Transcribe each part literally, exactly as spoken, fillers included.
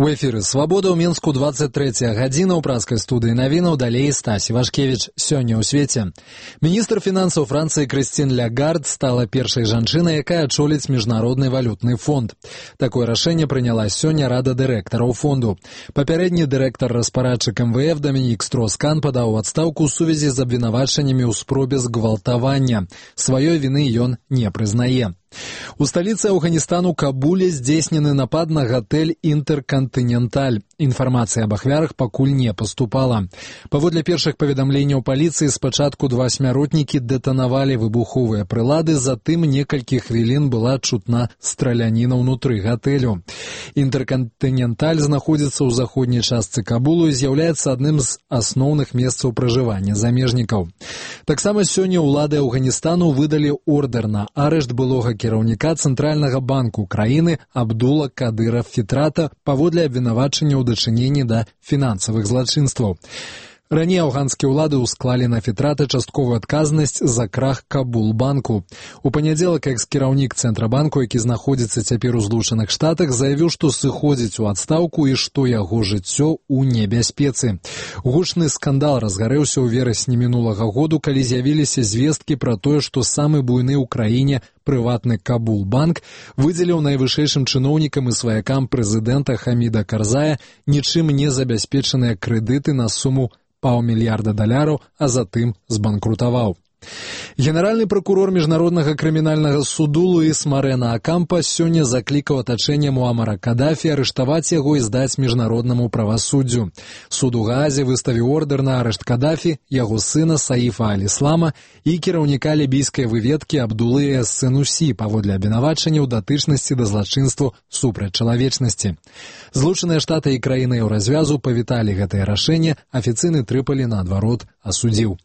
У эфіры «Свабода» ў Мінску двадцать трэцяя гадзіна, ў праскай студыі навінаў, далей Стась Івашкевіч. Сёння ў свеце. Міністр фінансаў Францыі Крыстін Лягард стала першай жанчынай, якая ачоліць Міжнародны валютны фонд. Такое рашэнне прыняла сёння Рада дырэктараў фонду. Папярэдні дырэктар-распарадчык эм вэ эф Дамінік Строскан падаў у адстаўку ў сувязі з абвінавачаннямі ў спробе згвалтавання. Сваёй віны ён не прызнае. У сталіцы Афганістану Кабуле здзейснены напад на гатэль «Інтэркантыненталь». Інфармацыя аб ахвярах пакуль не паступала. Паводле першых паведамленняў паліцыі, спачатку два смяротнікі дэтанавалі выбуховыя прылады, затым некалькі хвілін была чутна страляніна ўнутры гатэлю. «Інтэркантыненталь» знаходзіцца ў заходняй частцы Кабулу і з'яўляецца адным з асноўных месцаў пражывання замежнікаў. Таксама сёння ўлады Афганістану выдалі ордэр на арышт былога кіраўніка Цэнтральнага банку краіны Абдула Кадыра Фітрата паводле абвінавачання ў дачыненні да фінансавых злачынстваў. Раней афганскія ўлады ўсклалі на Фітрата частковую адказнасць за крах Кабул-банку. У панядзелак экс-кіраўнік Цэнтрабанку, які знаходзіцца цяпер у Злучаных Штатах, заявіў, што сыходзіць у адстаўку і што яго жыццё ў небяспецы. Гучны скандал разгарэўся ў верасні мінулага году, калі з'явіліся звесткі пра тое, што самы буйны ў краіне прыватны Кабул-банк выдзеліў найвышэйшым чыноўнікам і сваякам прэзідэнта Хаміда Карзая нічым не забяспечаныя крэдыты на суму паўмільярда даляраў, а затым збанкрутаваў. Генеральны пракурор Міжнароднага крымінальнага суду Луіс Марена Акампа сёння заклікаў атачэнне Муамара Кадафі арыштаваць яго і здаць міжнароднаму правасуддзю. Суд у Гаазе выставіў ордэр на арышт Кадафі, яго сына Саіфа Аль-Іслама і кіраўніка лібійскай выведкі Абдулы эс-Сенусі паводле абвінавачання ў датычнасці да злачынству супраць чалавечнасці. Злучаныя Штаты і краіны Еўразвязу павіталі гэтае рашэнне, афіцыйны Трыполі, наадварот, асудзіў.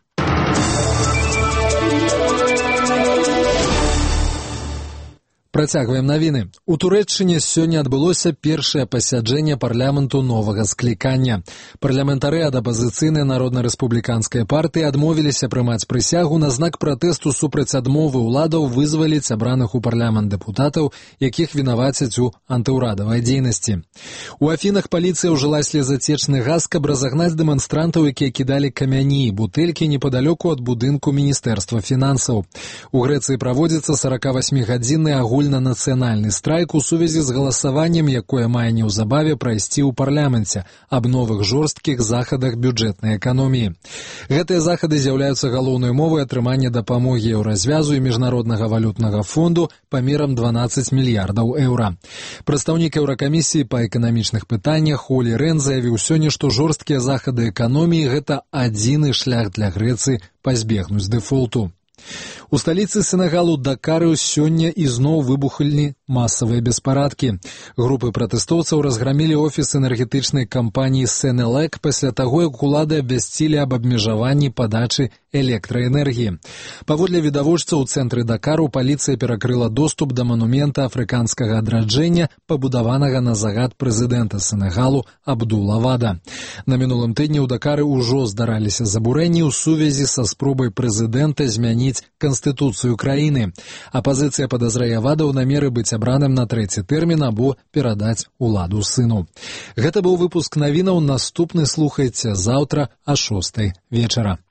Працягваем навіны. У Турэччыне сёння адбылося першае пасяджэнне парламенту новага склікання. Парламентары ад апазіцыйнай народна-рэспубліканскай партыі адмовіліся прымаць прысягу на знак пратэсту супраць адмовы ўладаў вызваліць абраных у парламент дэпутатаў, якіх вінавацяць у антыўрадавай дзейнасці. У Афінах паліцыя ўжыла слезацечны газ, каб разагнаць дэманстрантаў, якія кідалі камяні і бутэлькі непадалёку ад будынку Міністэрства фінансаў. У Грэцыі праводзіцца сорокавасьмігадзінны агульны нацыянальны страйк у сувязі з галасаваннем, якое мае неўзабаве прайсці ў парламенце аб новых жорсткіх захадах бюджэтнай эканоміі. Гэтыя захады з'яўляюцца галоўнай мовай атрымання дапамогі Еўразвязу і Міжнароднага валютнага фонду памерам дванаццаць мільярдаў еўра. Прадстаўнік Еўракамісіі па эканамічных пытаннях Олі Рэн заявіў сёння, што жорсткія захады эканоміі – гэта адзіны шлях для Грэцыі пазбегнуць дэфолту. У сталіцы Сенегалу Дакары сёння ізноў выбухалі масавыя беспарадкі. Групы пратэстоўцаў разграмілі офіс энергетычнай кампаніі Сенелек пасля таго, як улады абвясцілі аб абмежаванні падачы электраэнергіі. Паводле відавочцаў, у цэнтры Дакару паліцыя перакрыла доступ да манумента афрыканскага адраджэння, пабудаванага на загад прэзідэнта Сенегалу Абдула Вада. На мінулым тыдні ў Дакары ўжо здараліся забурэнні ў сувязі са спробай прэзідэнта змяніць канстытуцыю краіны. Апазіцыя падазрае Вада ў намеры быць абраным на трэці тэрмін або перадаць уладу сыну. Гэта быў выпуск навінаў, наступны слухайце заўтра а шостай вечара.